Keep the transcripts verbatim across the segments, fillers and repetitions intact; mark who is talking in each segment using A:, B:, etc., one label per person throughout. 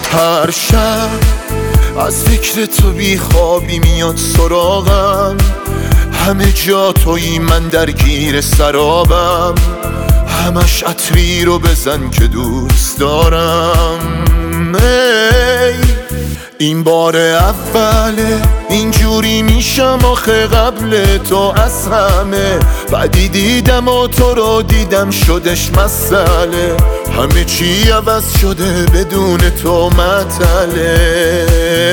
A: هر شب از فکر تو بی خوابی میاد سراغم، همه جا تویی من درگیر سرابم، همش عطری رو بزن که دوست دارم. ای این بار اوله اینجوری میشم آخه قبل تو از همه، بعدی دیدم و تو رو دیدم شدش مسئله، همه چی عوض شده بدون تو مطله.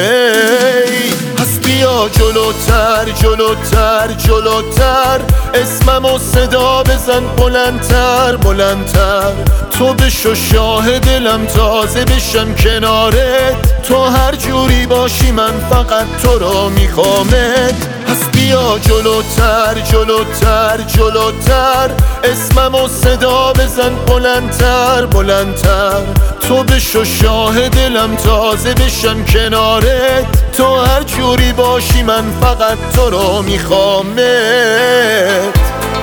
A: پس بیا جلوتر جلوتر جلوتر، اسمم و صدا بزن بلندتر بلندتر، تو بشو شاه دلم تازه بشم کنارت، تو هر جوری باشی من فقط تو رو میخوامت. پس بیا جلوتر جلوتر جلوتر، اسمم و صدا بزن بلندتر بلندتر، تو بشو شاه دلم تازه بشم کنارت، تو هر جوری باشی من فقط تو رو میخوامت.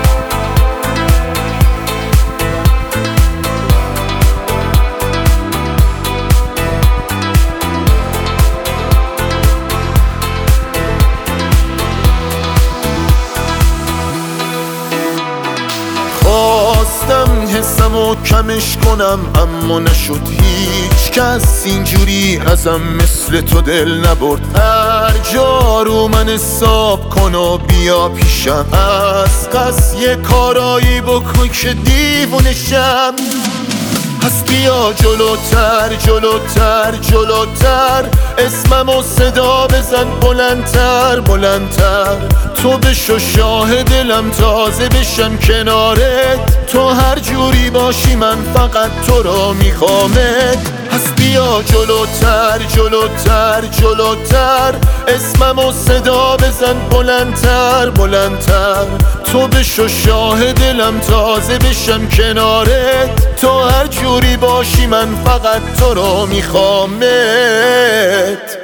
A: خواستم حسمو کمش کنم اما نشد، هیچ کس اینجوری ازم مثل تو دل نبرد. هر جا رو من حساب کن و بیا پیشم، از قصد یه کارایی بکن که دیوونشم. پس بیا جلوتر جلوتر جلوتر، اسمم و صدا بزن بلندتر بلندتر، تو بشو شاه دلم تازه بشم کنارت، تو هر جوری باشی من فقط تو رو میخوامت. پس بیا جلوتر جلوتر جلوتر، اسمم و صدا بزن بلندتر بلندتر، تو بشو شاه دلم تازه بشم کنارت، تو هر جوری باشی من فقط تو رو میخوامت.